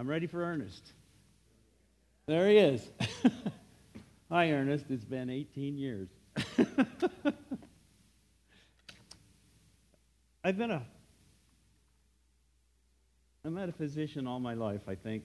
I'm ready for Ernest. There he is. Hi, Ernest. It's been 18 years. I've been a metaphysician all my life, I think.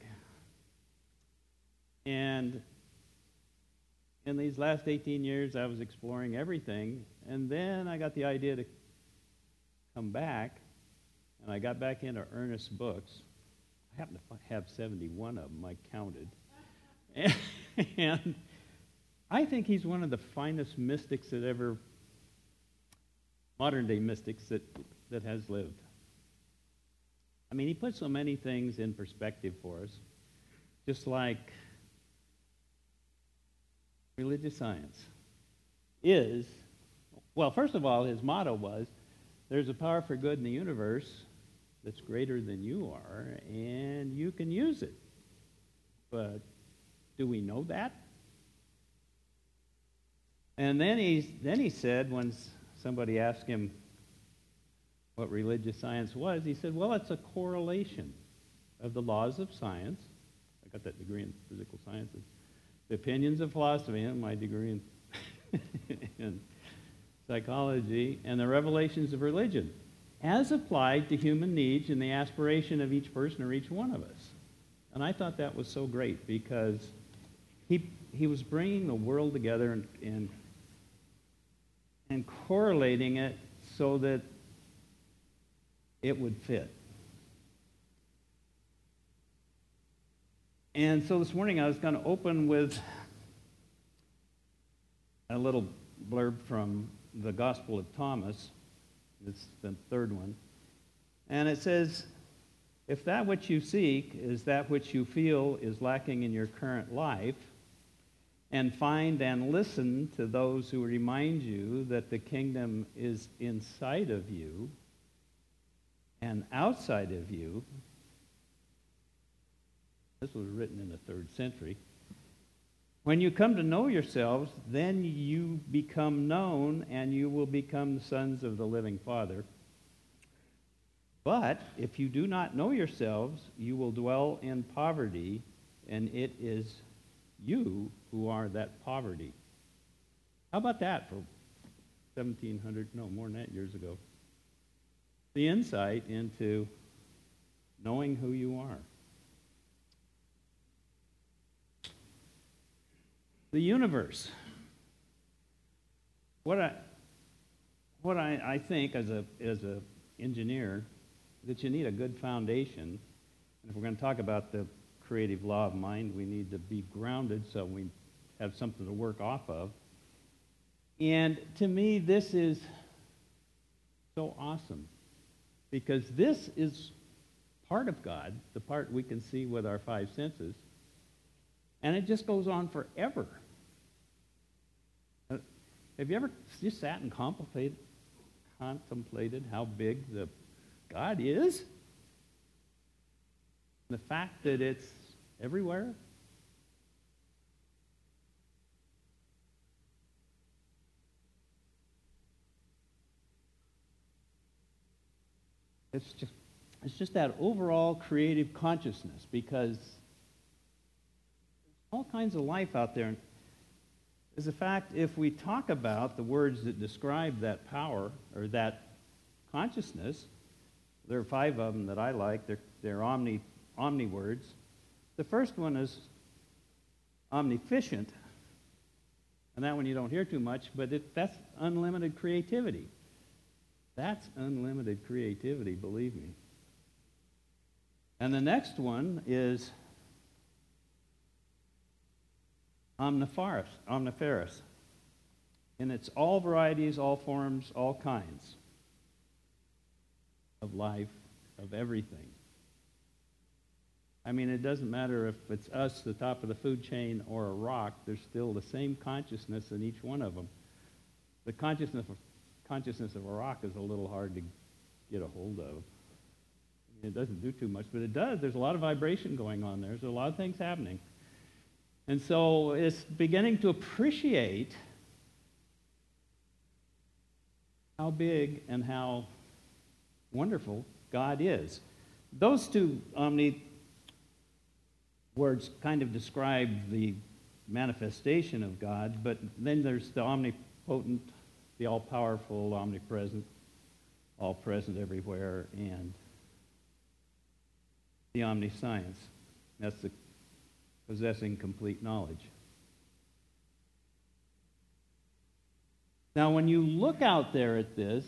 And in these last 18 years, I was exploring everything. And then I got the idea to come back, and I got back into Ernest's books. I happen to have 71 of them, I counted. And I think he's one of the finest mystics that ever, modern-day mystics that has lived. I mean, he puts so many things in perspective for us, just like religious science is, well, first of all, his motto was, there's a power for good in the universe that's greater than you are, and you can use it. But do we know that? And then he said, when somebody asked him what religious science was, he said, well, it's a correlation of the laws of science. I got that degree in physical sciences. The opinions of philosophy, and my degree in psychology, and the revelations of religion, as applied to human needs and the aspiration of each person or each one of us. And I thought that was so great because he was bringing the world together and correlating it so that it would fit. And so this morning I was going to open with a little blurb from the Gospel of Thomas. It's the third one. And it says, if that which you seek is that which you feel is lacking in your current life, and find and listen to those who remind you that the kingdom is inside of you and outside of you. This was written in the 3rd century. When you come to know yourselves, then you become known and you will become the sons of the living Father. But if you do not know yourselves, you will dwell in poverty, and it is you who are that poverty. How about that for 1,700, no, more than that years ago? The insight into knowing who you are. The universe. What I think as a engineer, that you need a good foundation. And if we're going to talk about the creative law of mind, we need to be grounded so we have something to work off of. And to me, this is so awesome because this is part of God, the part we can see with our 5 senses, and it just goes on forever. Have you ever just sat and contemplated how big the God is? The fact that it's everywhere? It's just that overall creative consciousness, because there's all kinds of life out there. As a fact, if we talk about the words that describe that power or that consciousness, there are 5 of them that I like. They're omni words. The first one is omniscient, and that one you don't hear too much, but that's unlimited creativity. That's unlimited creativity, believe me. And the next one is omniferous. And it's all varieties, all forms, all kinds of life, of everything. I mean, it doesn't matter if it's us, the top of the food chain, or a rock. There's still the same consciousness in each one of them. The consciousness of a rock is a little hard to get a hold of. It doesn't do too much, but it does. There's a lot of vibration going on there. There's a lot of things happening. And so it's beginning to appreciate how big and how wonderful God is. Those two words kind of describe the manifestation of God, but then there's the omnipotent, the all-powerful, omnipresent, all-present everywhere, and the omniscience. That's the possessing complete knowledge. Now, when you look out there at this,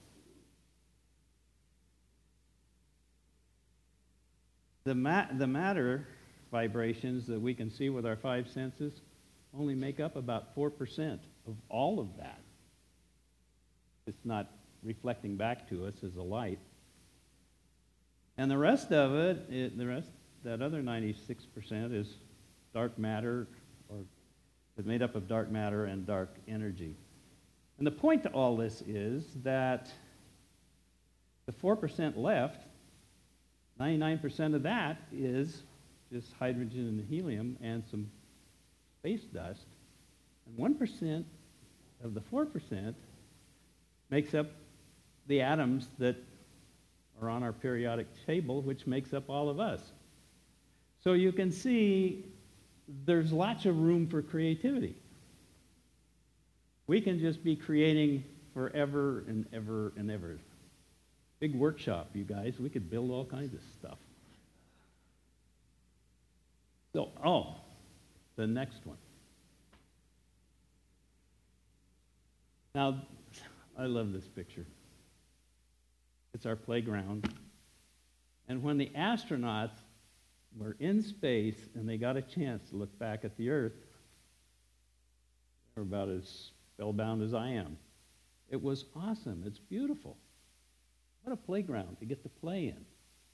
the matter vibrations that we can see with our five senses only make up about 4% of all of that. It's not reflecting back to us as a light. And the rest of it, that other 96% is dark matter, or is made up of dark matter and dark energy. And the point to all this is that the 4% left, 99% of that is just hydrogen and helium and some space dust. And 1% of the 4% makes up the atoms that are on our periodic table, which makes up all of us. So you can see there's lots of room for creativity. We can just be creating forever and ever and ever. Big workshop, you guys. We could build all kinds of stuff. So, the next one. Now, I love this picture. It's our playground. And when the astronauts were in space and they got a chance to look back at the Earth, they're about as spellbound as I am. It was awesome. It's beautiful. What a playground to get to play in.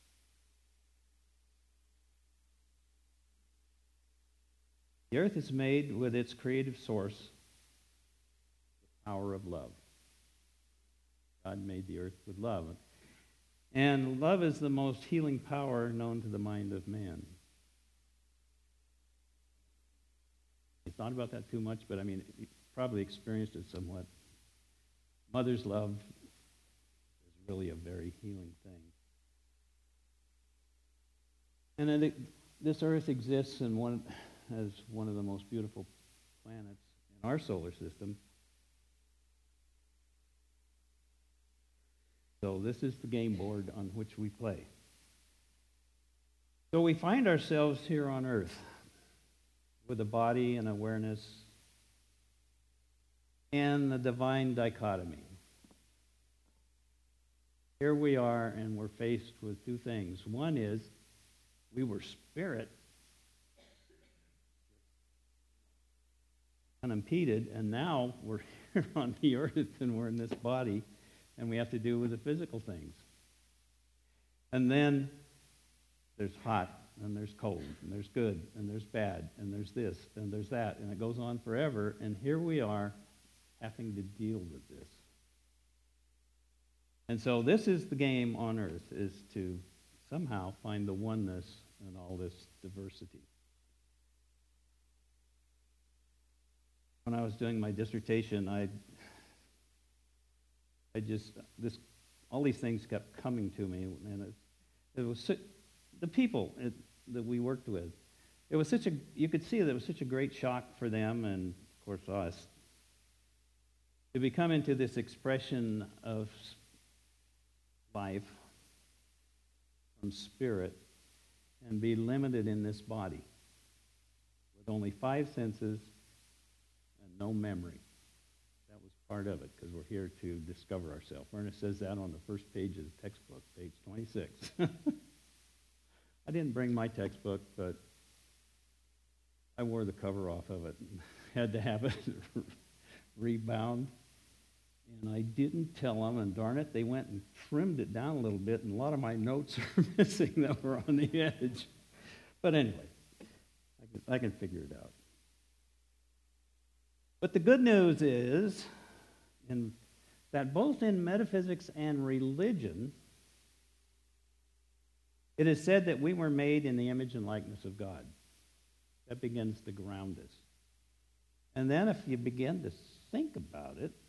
The earth is made with its creative source, the power of love. God made the earth with love. And love is the most healing power known to the mind of man. I thought about that too much, but I mean, you probably experienced it somewhat. Mother's love is really a very healing thing. And then this earth exists as one of the most beautiful planets in our solar system. So this is the game board on which we play. So we find ourselves here on Earth with a body and awareness and the divine dichotomy. Here we are, and we're faced with two things. One is we were spirit, unimpeded, and now we're here on the earth and we're in this body, and we have to do with the physical things. And then there's hot, and there's cold, and there's good, and there's bad, and there's this, and there's that, and it goes on forever, and here we are having to deal with this. And so this is the game on earth, is to somehow find the oneness in all this diversity. When I was doing my dissertation, all these things kept coming to me, and it was the people that we worked with. It was you could see that it was such a great shock for them, and of course us, to become into this expression of life from spirit and be limited in this body with only 5 senses and no memory. That was part of it, because we're here to discover ourselves. Ernest says that on the first page of the textbook, page 26. I didn't bring my textbook, but I wore the cover off of it and had to have it rebound. And I didn't tell them, and darn it, they went and trimmed it down a little bit, and a lot of my notes are missing that were on the edge. But anyway, I can figure it out. But the good news is that both in metaphysics and religion, it is said that we were made in the image and likeness of God. That begins to ground us. And then if you begin to think about it,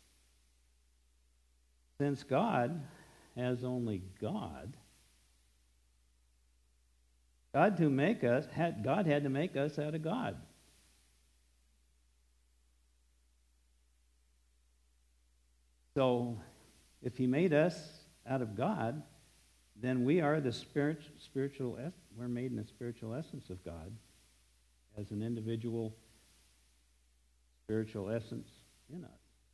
since God has only God, God had to make us out of God. So, if he made us out of God, then we are the spiritual. We're made in the spiritual essence of God, as an individual spiritual essence in us.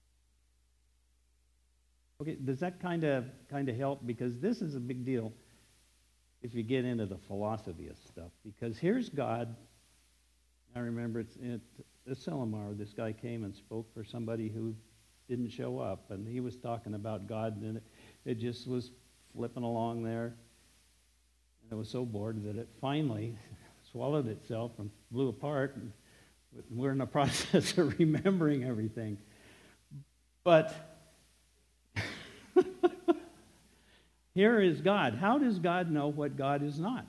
Okay, does that kind of help? Because this is a big deal if you get into the philosophy of stuff. Because here's God. I remember it's at Silomar, this guy came and spoke for somebody who didn't show up, and he was talking about God, and it just was flipping along there, and it was so bored that it finally swallowed itself and blew apart, and we're in the process of remembering everything. But here is God. How does God know what God is not?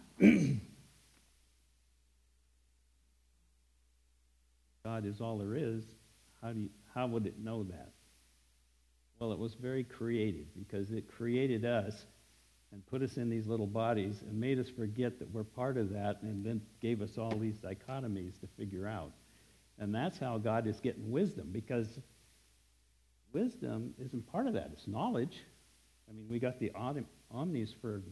God is all there is. How would it know that? Well, it was very creative, because it created us and put us in these little bodies and made us forget that we're part of that, and then gave us all these dichotomies to figure out. And that's how God is getting wisdom, because wisdom isn't part of that. It's knowledge. I mean, we got the omnis for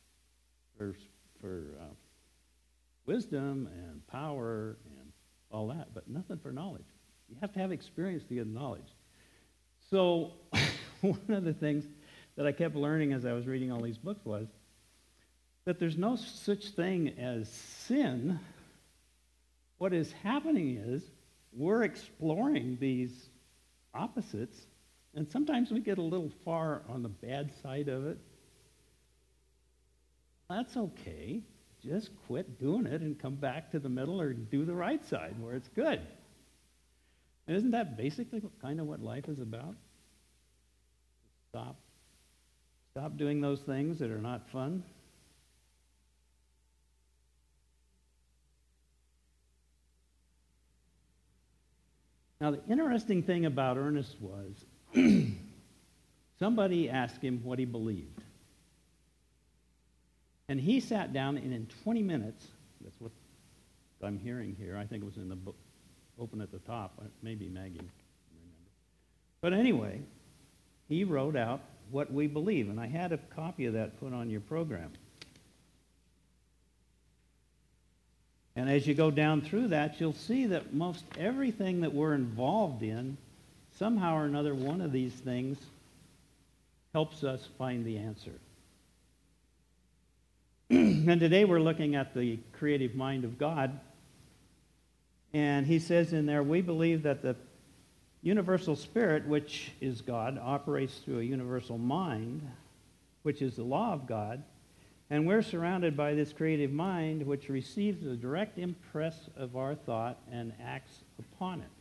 wisdom and power and all that, but nothing for knowledge. You have to have experience to get knowledge. So one of the things that I kept learning as I was reading all these books was that there's no such thing as sin. What is happening is we're exploring these opposites, and sometimes we get a little far on the bad side of it. That's okay. Just quit doing it and come back to the middle, or do the right side where it's good. And isn't that basically kind of what life is about? Stop doing those things that are not fun. Now, the interesting thing about Ernest was somebody asked him what he believed. And he sat down, and in 20 minutes, that's what I'm hearing here. I think it was in the book, open at the top. Maybe Maggie can remember. But anyway, he wrote out what we believe, and I had a copy of that put on your program. And as you go down through that, you'll see that most everything that we're involved in, somehow or another, one of these things helps us find the answer. And today we're looking at the creative mind of God. And he says in there, we believe that the universal spirit, which is God, operates through a universal mind, which is the law of God. And we're surrounded by this creative mind, which receives the direct impress of our thought and acts upon it.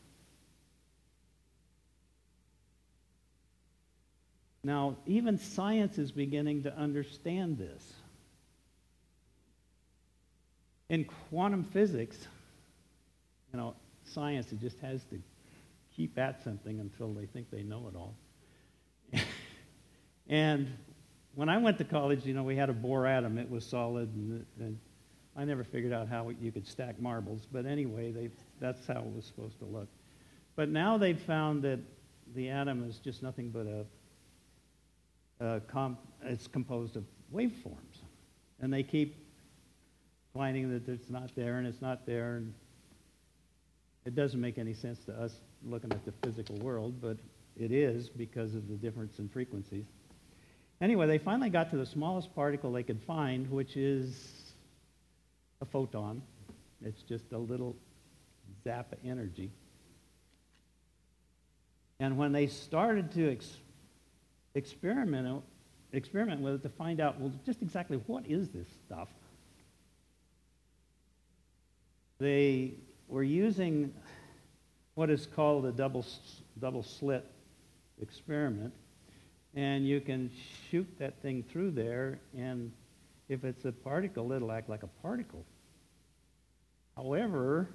Now, even science is beginning to understand this. In quantum physics, science, it just has to keep at something until they think they know it all. And when I went to college, we had a Bohr atom. It was solid, and I never figured out how you could stack marbles. But anyway, that's how it was supposed to look. But now they've found that the atom is just nothing but it's composed of waveforms. And they keep finding that it's not there, and it's not there, and it doesn't make any sense to us looking at the physical world, but it is because of the difference in frequencies. Anyway, they finally got to the smallest particle they could find, which is a photon. It's just a little zap of energy. And when they started to experiment with it to find out, well, just exactly what is this stuff, they were using what is called a double slit experiment, and you can shoot that thing through there, and if it's a particle, it'll act like a particle. However,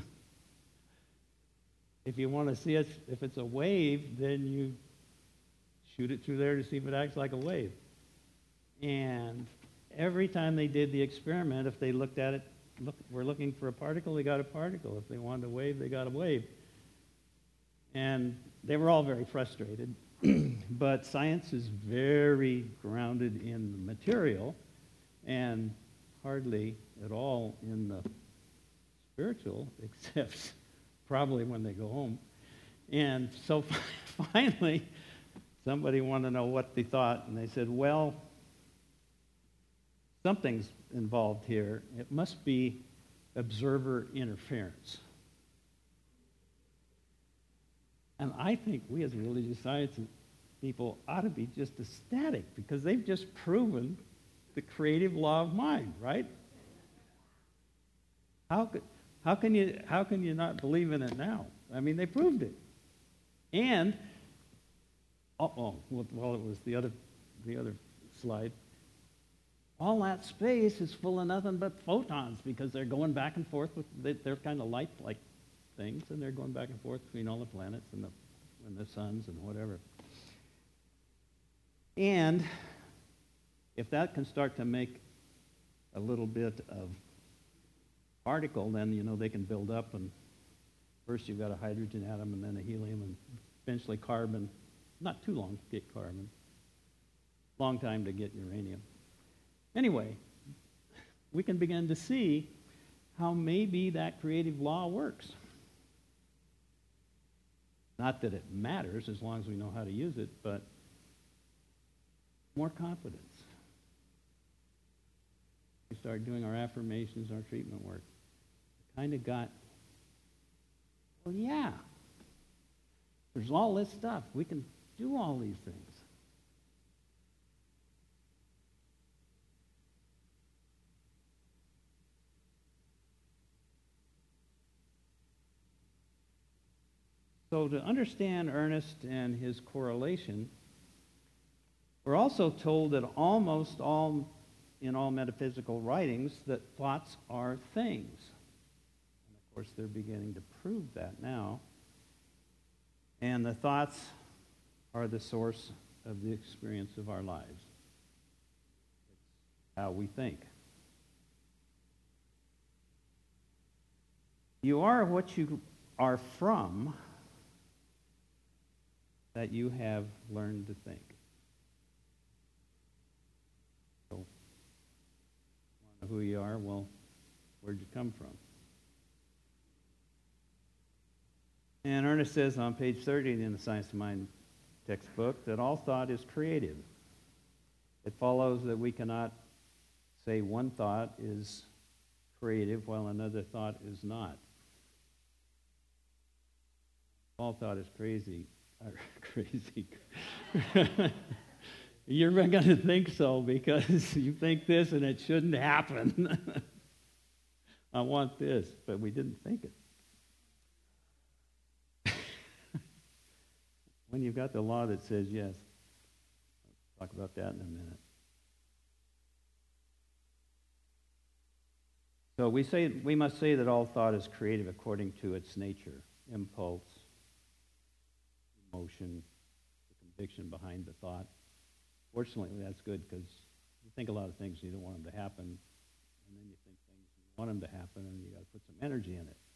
if you want to see it, if it's a wave, then you shoot it through there to see if it acts like a wave. And every time they did the experiment, if they looked at it, we're looking for a particle, they got a particle. If they wanted a wave, they got a wave. And they were all very frustrated. But science is very grounded in the material and hardly at all in the spiritual, except probably when they go home. And so finally, somebody wanted to know what they thought, and they said, well, something's involved here. It must be observer interference. And I think we as religious science people ought to be just ecstatic because they've just proven the creative law of mind, right? How can you not believe in it now? I mean, they proved it. And well, it was the other slide. All that space is full of nothing but photons because they're going back and forth they're kind of light-like things, and they're going back and forth between all the planets and the suns and whatever. And if that can start to make a little bit of particle, then they can build up, and first you've got a hydrogen atom and then a helium and eventually carbon. Not too long to get carbon. Long time to get uranium. Anyway, we can begin to see how maybe that creative law works. Not that it matters as long as we know how to use it, but more confidence. We started doing our affirmations, our treatment work. Kind of got, well, yeah, there's all this stuff. We can do all these things. So to understand Ernest and his correlation, we're also told that almost all, in all metaphysical writings, that thoughts are things. And of course, they're beginning to prove that now. And the thoughts are the source of the experience of our lives. It's how we think. You are what you are from that you have learned to think. So, want to know who you are? Well, where'd you come from? And Ernest says on page 30 in the Science of Mind textbook that all thought is creative. It follows that we cannot say one thought is creative while another thought is not. All thought is crazy. Crazy. You're going to think so because you think this and it shouldn't happen. I want this, but we didn't think it. When you've got the law that says yes, I'll talk about that in a minute. So we must say that all thought is creative according to its nature, impulse, emotion, the conviction behind the thought. Fortunately, that's good because you think a lot of things and you don't want them to happen, and then you think things you want them to happen, and you got to put some energy in it.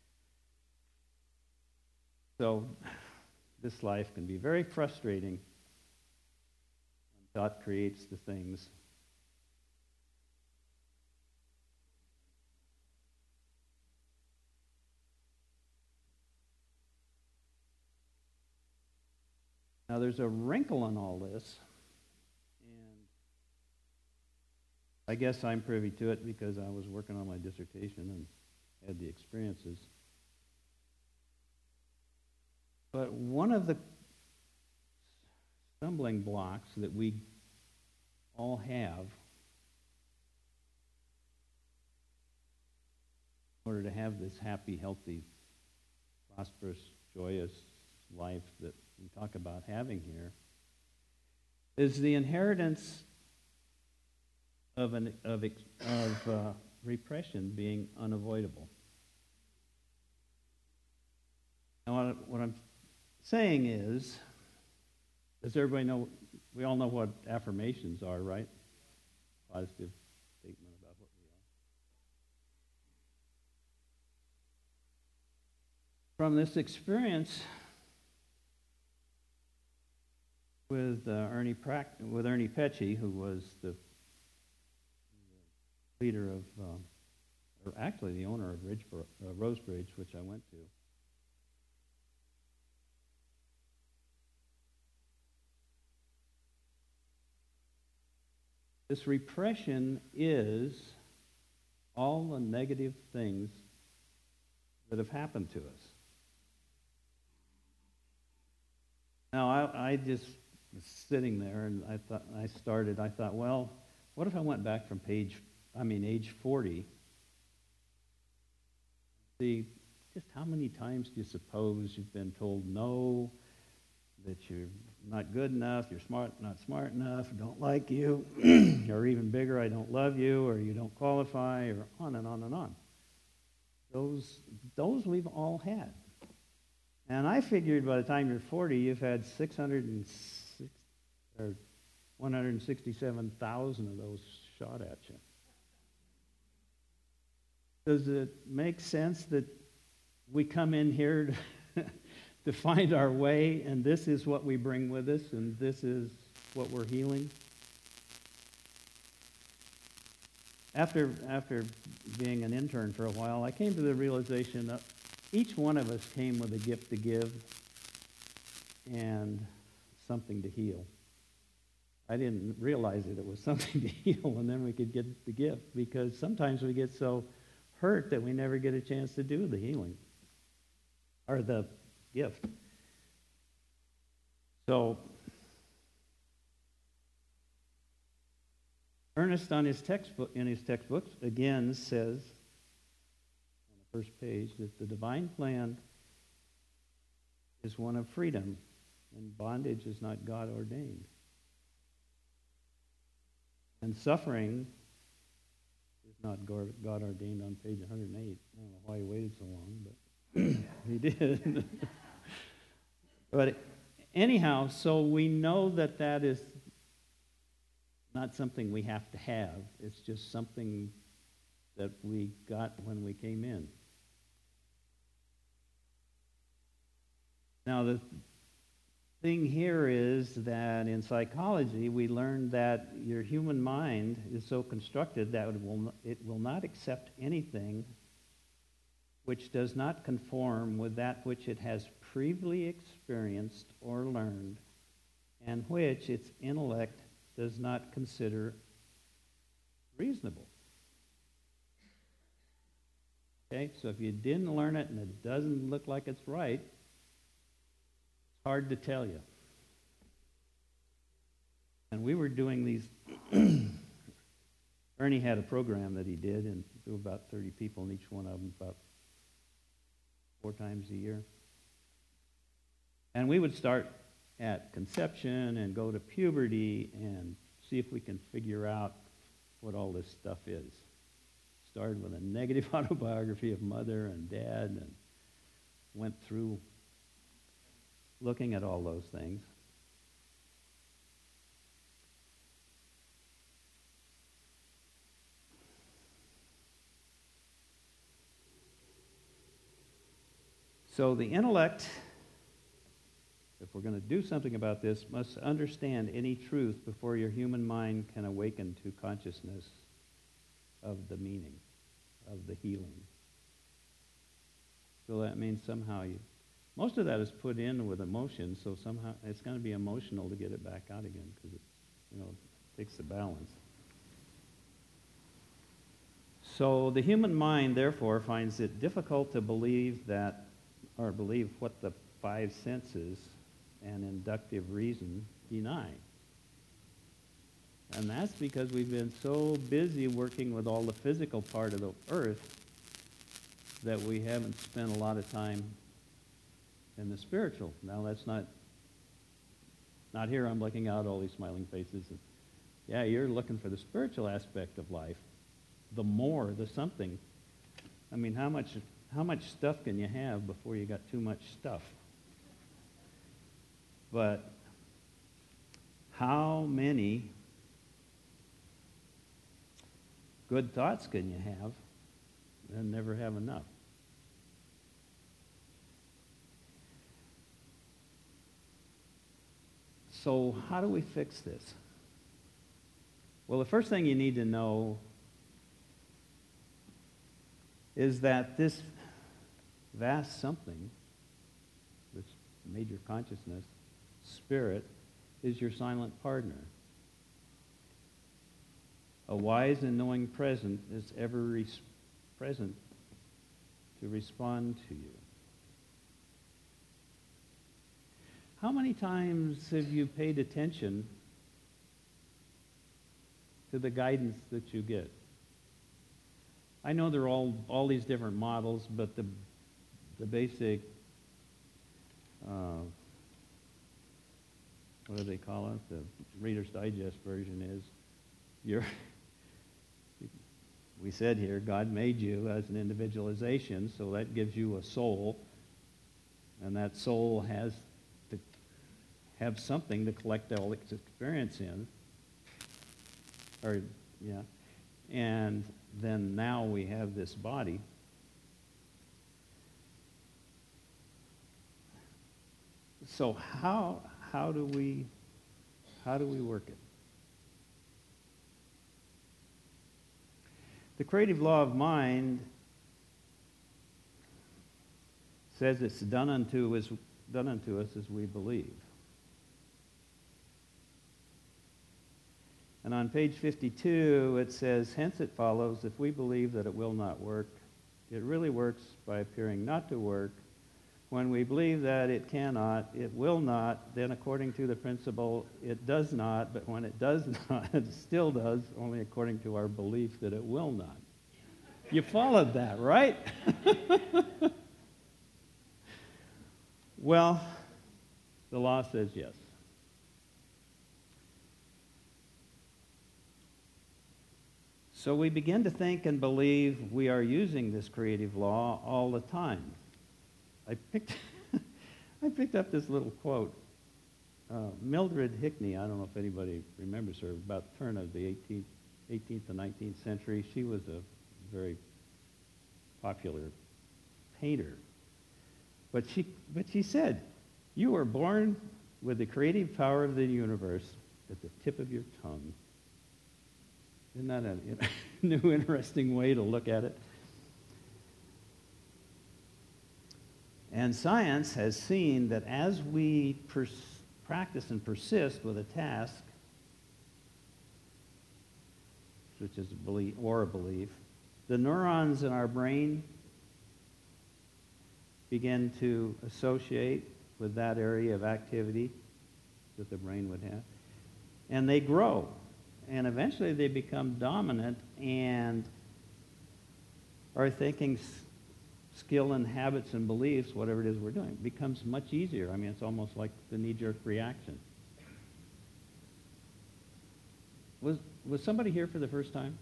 So this life can be very frustrating when thought creates the things. Now, there's a wrinkle in all this, and I guess I'm privy to it because I was working on my dissertation and had the experiences. But one of the stumbling blocks that we all have in order to have this happy, healthy, prosperous, joyous life that we talk about having here is the inheritance of repression being unavoidable. Now, what I'm saying is, does everybody know? We all know what affirmations are, right? positive statement about what we are. From this experience with Ernie Petchy, who was the leader of, or actually the owner of Rosebridge, which I went to. This repression is all the negative things that have happened to us. Now, I just was sitting there, and I thought, well, what if I went back from age 40? See, just how many times do you suppose you've been told no, that you're not good enough, you're not smart enough, I don't like you, or even bigger, I don't love you, or you don't qualify, or on and on and on. Those we've all had. And I figured by the time you're 40, you've had 167,000 of those shot at you. Does it make sense that we come in here to find our way, and this is what we bring with us, and this is what we're healing? After being an intern for a while, I came to the realization that each one of us came with a gift to give and something to heal. I didn't realize that it was something to heal, and then we could get the gift, because sometimes we get so hurt that we never get a chance to do the healing or the gift. So Ernest in his textbooks again says on the first page that the divine plan is one of freedom, and bondage is not God ordained. And suffering is not God ordained on page 108. I don't know why he waited so long, but he did. But anyhow, so we know that that is not something we have to have. It's just something that we got when we came in. Now, the thing here is that in psychology, we learned that your human mind is so constructed that it will not accept anything which does not conform with that which it has previously experienced or learned, and which its intellect does not consider reasonable. Okay, so if you didn't learn it and it doesn't look like it's right, it's hard to tell you. And we were doing these, Ernie had a program that he did, and there were about 30 people in each one of them, about 4 times a year. And we would start at conception and go to puberty and see if we can figure out what all this stuff is. Started with a negative autobiography of mother and dad and went through looking at all those things. So the intellect, if we're going to do something about this, must understand any truth before your human mind can awaken to consciousness of the meaning, of the healing. So that means somehow most of that is put in with emotion, so somehow it's going to be emotional to get it back out again, because it takes the balance. So the human mind, therefore, finds it difficult to believe what the 5 senses and inductive reason deny. And that's because we've been so busy working with all the physical part of the earth that we haven't spent a lot of time in the spiritual. Now that's not here. I'm looking out all these smiling faces. And, yeah, you're looking for the spiritual aspect of life. The more, the something. I mean, how much stuff can you have before you got too much stuff? But how many good thoughts can you have and never have enough? So how do we fix this? Well, the first thing you need to know is that this vast something, this major consciousness, spirit, is your silent partner. A wise and knowing present is ever present to respond to you. How many times have you paid attention to the guidance that you get? I know there are all these different models, but the basic, what do they call it? The Reader's Digest version is, we said here, God made you as an individualization, so that gives you a soul, and that soul has to have something to collect all its experience in. And then now we have this body. So how do we work it? The creative law of mind says it's done unto us as we believe. And on page 52, it says, hence it follows, if we believe that it will not work, it really works by appearing not to work. When we believe that it cannot, it will not, then according to the principle, it does not, but when it does not, it still does, only according to our belief that it will not. You followed that, right? Well, the law says yes. So we begin to think and believe we are using this creative law all the time. I picked up this little quote. Mildred Hickney, I don't know if anybody remembers her, about the turn of the 18th and 19th century. She was a very popular painter. But she said, you were born with the creative power of the universe at the tip of your tongue. Isn't that a new, interesting way to look at it? And science has seen that as we practice and persist with a task, such as a belief or a belief, the neurons in our brain begin to associate with that area of activity that the brain would have, and they grow. And eventually they become dominant, and our thinking, skill, and habits and beliefs, whatever it is we're doing, becomes much easier. I mean, it's almost like the knee-jerk reaction. Was somebody here for the first time?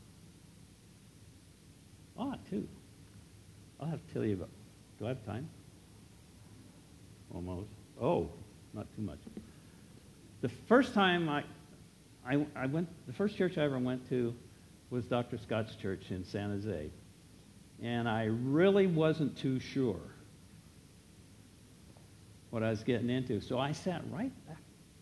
Two. I'll have to tell you about. Do I have time? Almost. Oh, not too much. The first time I went, the first church I ever went to was Dr. Scott's church in San Jose. And I really wasn't too sure what I was getting into. So I sat right back.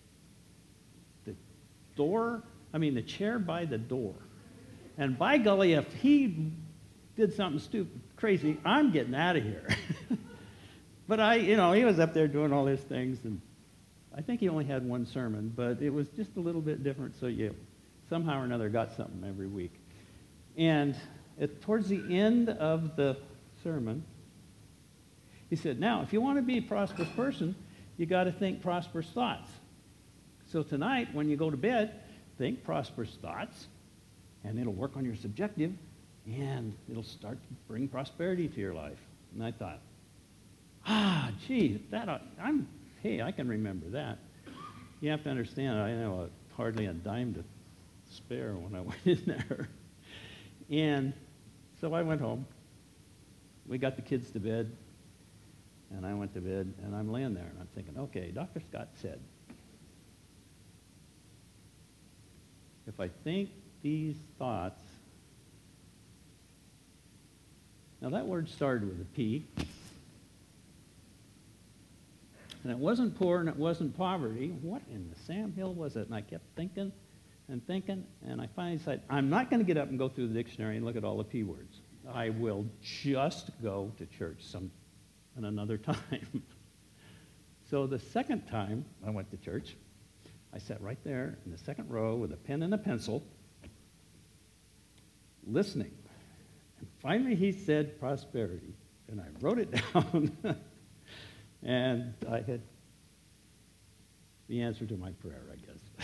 The chair by the door. And by golly, if he did something stupid, crazy, I'm getting out of here. But he was up there doing all his things, and I think he only had one sermon, but it was just a little bit different, so you somehow or another got something every week. And towards the end of the sermon, he said, now, if you want to be a prosperous person, you got to think prosperous thoughts. So tonight, when you go to bed, think prosperous thoughts, and it'll work on your subjective, and it'll start to bring prosperity to your life. And I thought, gee, I can remember that. You have to understand, I know hardly a dime to spare when I went in there. And so I went home. We got the kids to bed, and I went to bed, and I'm laying there, and I'm thinking, okay, Dr. Scott said, if I think these thoughts, Now that word started with a P. And it wasn't poor and it wasn't poverty. What in the Sam Hill was it? And I kept thinking and thinking, and I finally decided, I'm not going to get up and go through the dictionary and look at all the P words. I will just go to church some another time. So the second time I went to church, I sat right there in the second row with a pen and a pencil, listening. And finally he said prosperity, and I wrote it down, and I had the answer to my prayer, I guess.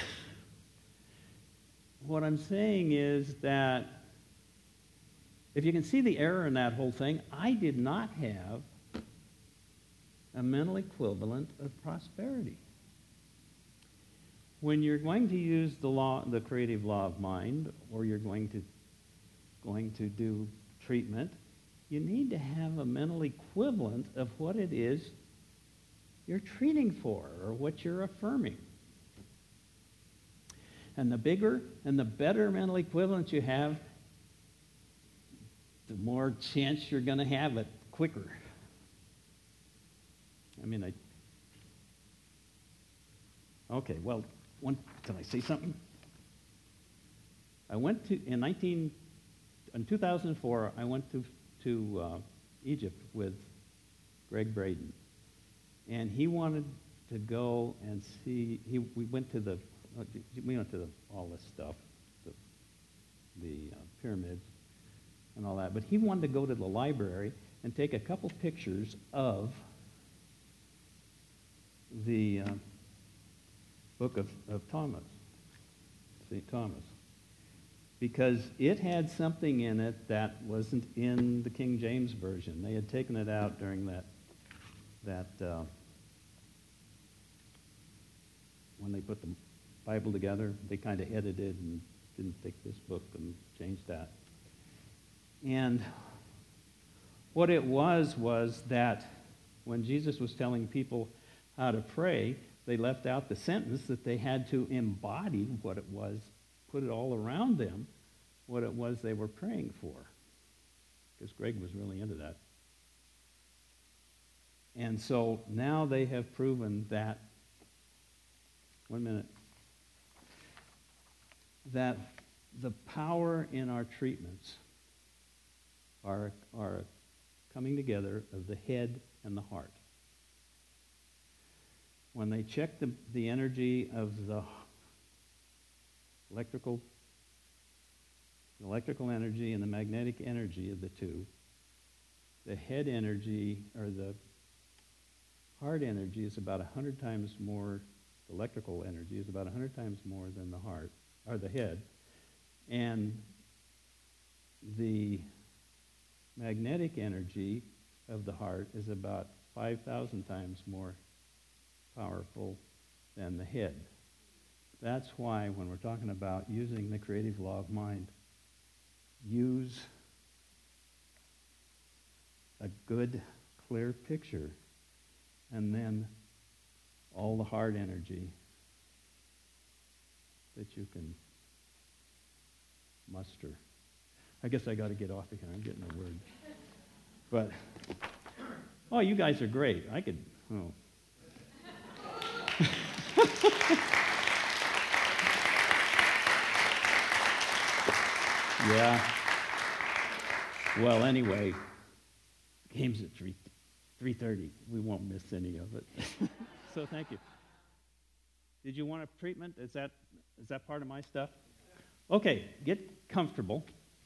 What I'm saying is that if you can see the error in that whole thing, I did not have a mental equivalent of prosperity. When you're going to use the creative law of mind, or you're going to do treatment, you need to have a mental equivalent of what it is you're treating for or what you're affirming. And the bigger and the better mental equivalent you have, the more chance you're going to have it quicker. Okay, well, can I say something? In 2004, I went to Egypt with Greg Braden. And he wanted to go and see, we went to all this stuff, the pyramids and all that, but he wanted to go to the library and take a couple pictures of the book of Thomas, St. Thomas, because it had something in it that wasn't in the King James Version. They had taken it out during that when they put the Bible together, they kind of edited and didn't take this book and changed that. And what it was that when Jesus was telling people how to pray, they left out the sentence that they had to embody what it was, put it all around them, what it was they were praying for. Because Greg was really into that. And so now they have proven that, that the power in our treatments are coming together of the head and the heart. When they check the energy of the electrical energy and the magnetic energy of the two, the head energy or the heart energy is about 100 times more. The electrical energy is about 100 times more than the heart or the head, and the magnetic energy of the heart is about 5,000 times more powerful than the head. That's why when we're talking about using the creative law of mind, use a good, clear picture, and then all the heart energy that you can muster. I guess I got to get off of here. I'm getting a word. But, oh, you guys are great. I could, oh. Yeah. Well, anyway, game's at 3:30. We won't miss any of it. So thank you. Did you want a treatment? Is that part of my stuff? Okay, get comfortable.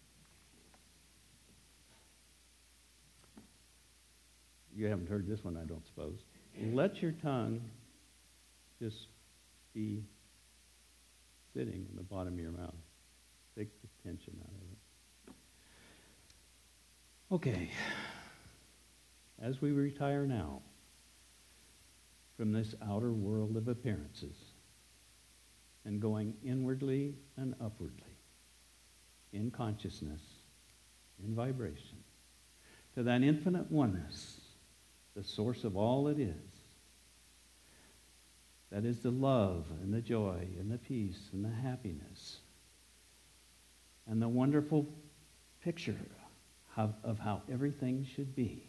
You haven't heard this one, I don't suppose. Let your tongue just be sitting in the bottom of your mouth. Take the tension out of it. Okay. As we retire now from this outer world of appearances and going inwardly and upwardly in consciousness, in vibration, to that infinite oneness, the source of all it is, that is the love and the joy and the peace and the happiness and the wonderful picture of how everything should be,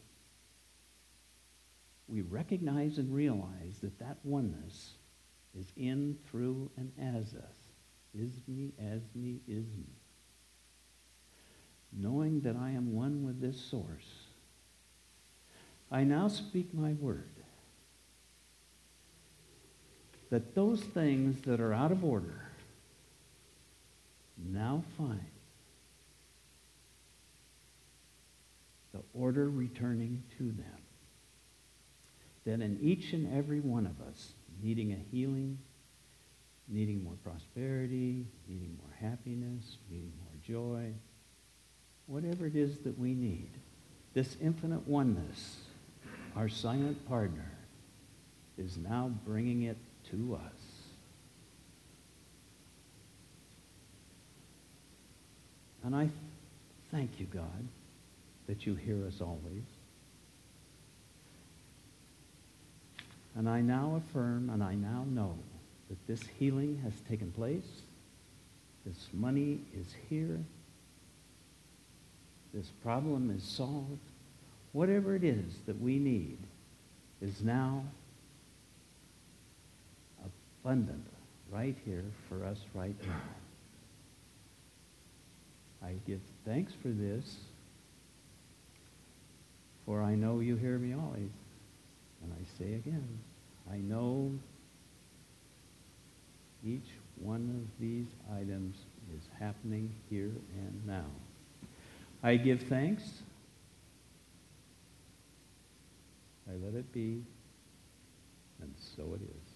we recognize and realize that that oneness is in, through, and as us. Is me, as me, is me. Knowing that I am one with this source, I now speak my word. That those things that are out of order now find the order returning to them. That in each and every one of us, needing a healing, needing more prosperity, needing more happiness, needing more joy, whatever it is that we need, this infinite oneness, our silent partner, is now bringing it to us. And I thank you, God, that you hear us always. And I now affirm and I now know that this healing has taken place. This money is here. This problem is solved. Whatever it is that we need is now abundant right here for us right now. I give thanks for this, for I know you hear me always. And I say again, I know each one of these items is happening here and now. I give thanks. I let it be, and so it is.